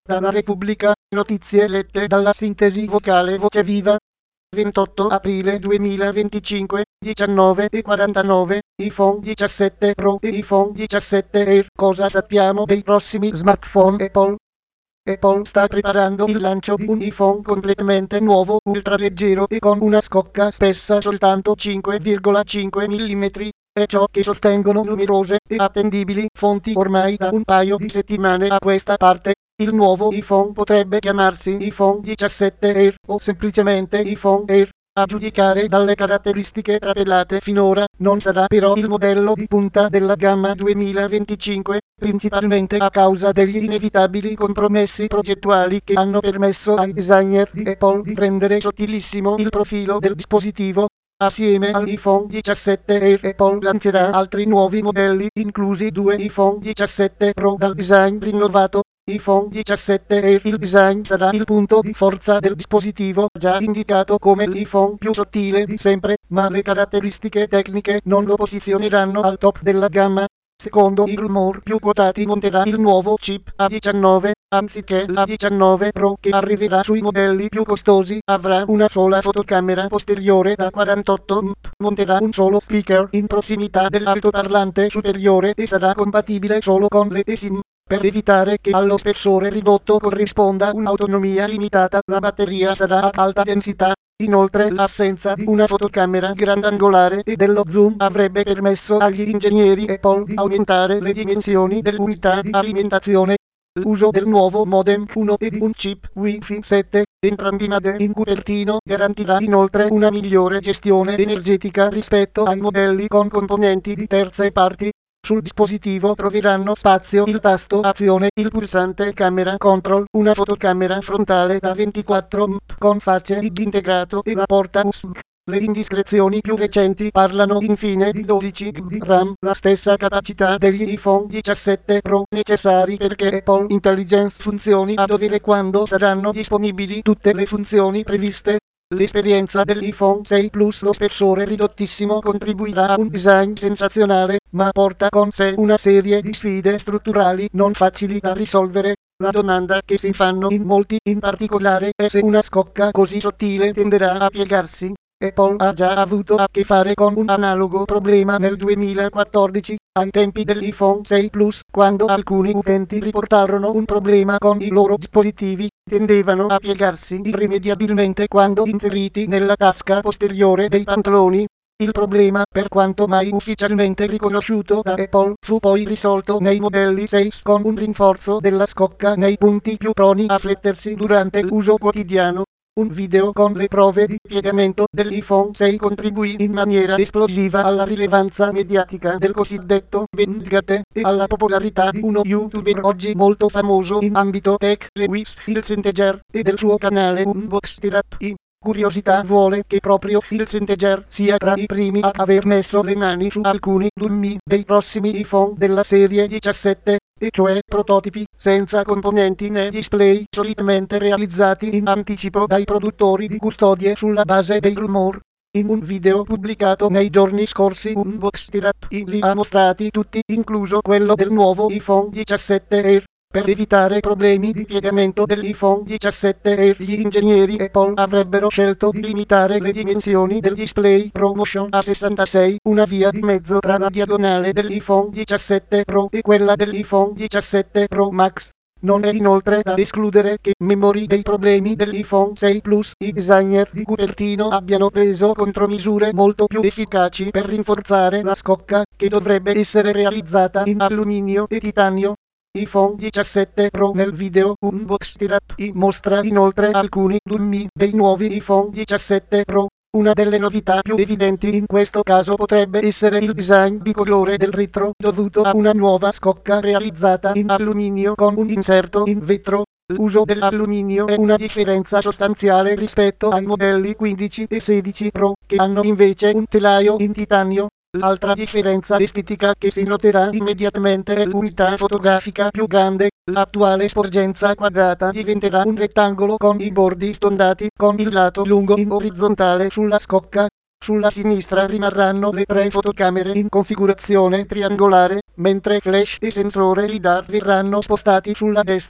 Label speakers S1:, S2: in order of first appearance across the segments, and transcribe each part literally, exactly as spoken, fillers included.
S1: Dalla Repubblica, notizie lette dalla sintesi vocale Voce Viva. ventotto aprile duemilaventicinque, diciannove e quarantanove, iPhone diciassette Pro e iPhone diciassette Air. Cosa sappiamo dei prossimi smartphone Apple? Apple sta preparando il lancio di un iPhone completamente nuovo, ultraleggero e con una scocca spessa soltanto cinque virgola cinque millimetri. È ciò che sostengono numerose e attendibili fonti ormai da un paio di settimane a questa parte. Il nuovo iPhone potrebbe chiamarsi iPhone diciassette Air o semplicemente iPhone Air. A giudicare dalle caratteristiche trapelate finora, non sarà però il modello di punta della gamma duemilaventicinque, principalmente a causa degli inevitabili compromessi progettuali che hanno permesso ai designer di Apple di rendere sottilissimo il profilo del dispositivo. Assieme all'iPhone diciassette Air Apple lancerà altri nuovi modelli, inclusi due iPhone diciassette Pro dal design rinnovato. iPhone diciassette Air. Il design sarà il punto di forza del dispositivo, già indicato come l'iPhone più sottile di sempre, ma le caratteristiche tecniche non lo posizioneranno al top della gamma. Secondo i rumor più quotati monterà il nuovo chip A diciannove, anziché l'A diciannove Pro che arriverà sui modelli più costosi. Avrà una sola fotocamera posteriore da quarantotto megapixel, monterà un solo speaker in prossimità dell'altoparlante superiore e sarà compatibile solo con le eSIM. Per evitare che allo spessore ridotto corrisponda un'autonomia limitata, la batteria sarà ad alta densità. Inoltre l'assenza di una fotocamera grandangolare e dello zoom avrebbe permesso agli ingegneri Apple di aumentare le dimensioni dell'unità di alimentazione. L'uso del nuovo modem uno e di un chip Wi-Fi sette, entrambi made in Cupertino, garantirà inoltre una migliore gestione energetica rispetto ai modelli con componenti di terze parti. Sul dispositivo troveranno spazio il tasto azione, il pulsante camera control, una fotocamera frontale da ventiquattro megapixel con Face I D integrato e la porta U S B. Le indiscrezioni più recenti parlano infine di dodici giga di RAM, la stessa capacità degli iPhone diciassette Pro, necessari perché Apple Intelligence funzioni a dovere quando saranno disponibili tutte le funzioni previste. L'esperienza dell'iPhone sei Plus, lo spessore ridottissimo, contribuirà a un design sensazionale, ma porta con sé una serie di sfide strutturali non facili da risolvere. La domanda che si fanno in molti, in particolare, è se una scocca così sottile tenderà a piegarsi. Apple ha già avuto a che fare con un analogo problema nel duemilaquattordici, ai tempi dell'iPhone sei Plus, quando alcuni utenti riportarono un problema con i loro dispositivi. Tendevano a piegarsi irrimediabilmente quando inseriti nella tasca posteriore dei pantaloni. Il problema, per quanto mai ufficialmente riconosciuto da Apple, fu poi risolto nei modelli sei con un rinforzo della scocca nei punti più proni a flettersi durante l'uso quotidiano. Un video con le prove di piegamento dell'iPhone sei contribuì in maniera esplosiva alla rilevanza mediatica del cosiddetto Bendgate e alla popolarità di uno youtuber oggi molto famoso in ambito tech, Lewis Hilsenteger, e del suo canale Unboxed Rap. Curiosità vuole che proprio Hilsenteger sia tra i primi ad aver messo le mani su alcuni dummy dei prossimi iPhone della serie diciassette, e cioè prototipi senza componenti né display, solitamente realizzati in anticipo dai produttori di custodie sulla base dei rumor. In un video pubblicato nei giorni scorsi, Unboxed Rap li ha mostrati tutti, incluso quello del nuovo iPhone diciassette Air. Per evitare problemi di piegamento dell'iPhone diciassette Air, gli ingegneri Apple avrebbero scelto di limitare le dimensioni del display ProMotion a sessantasei, una via di mezzo tra la diagonale dell'iPhone diciassette Pro e quella dell'iPhone diciassette Pro Max. Non è inoltre da escludere che, memori dei problemi dell'iPhone sei Plus, i designer di Cupertino abbiano preso contromisure molto più efficaci per rinforzare la scocca, che dovrebbe essere realizzata in alluminio e titanio. iPhone diciassette Pro. Nel video Unboxed Rap mostra inoltre alcuni dummy dei nuovi iPhone diciassette Pro. Una delle novità più evidenti in questo caso potrebbe essere il design bicolore del retro, dovuto a una nuova scocca realizzata in alluminio con un inserto in vetro. L'uso dell'alluminio è una differenza sostanziale rispetto ai modelli quindici e sedici Pro, che hanno invece un telaio in titanio. L'altra differenza estetica che si noterà immediatamente è l'unità fotografica più grande. L'attuale sporgenza quadrata diventerà un rettangolo con i bordi stondati, con il lato lungo in orizzontale sulla scocca. Sulla sinistra rimarranno le tre fotocamere in configurazione triangolare, mentre flash e sensore LiDAR verranno spostati sulla destra.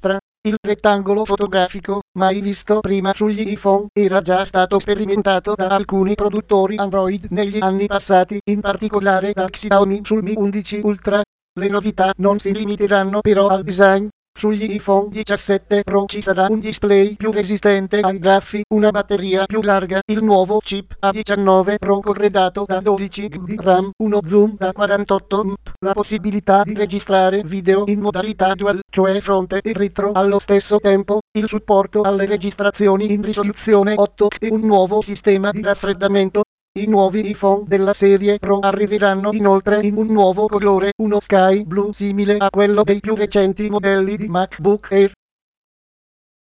S1: Il rettangolo fotografico, mai visto prima sugli iPhone, era già stato sperimentato da alcuni produttori Android negli anni passati, in particolare da Xiaomi sul Mi undici Ultra. Le novità non si limiteranno però al design. Sugli iPhone diciassette Pro ci sarà un display più resistente ai graffi, una batteria più larga, il nuovo chip A diciannove Pro corredato da dodici giga di RAM, uno zoom da quarantotto megapixel, la possibilità di registrare video in modalità dual, cioè fronte e retro allo stesso tempo, il supporto alle registrazioni in risoluzione otto K e un nuovo sistema di raffreddamento. I nuovi iPhone della serie Pro arriveranno inoltre in un nuovo colore, uno sky blu simile a quello dei più recenti modelli di MacBook Air.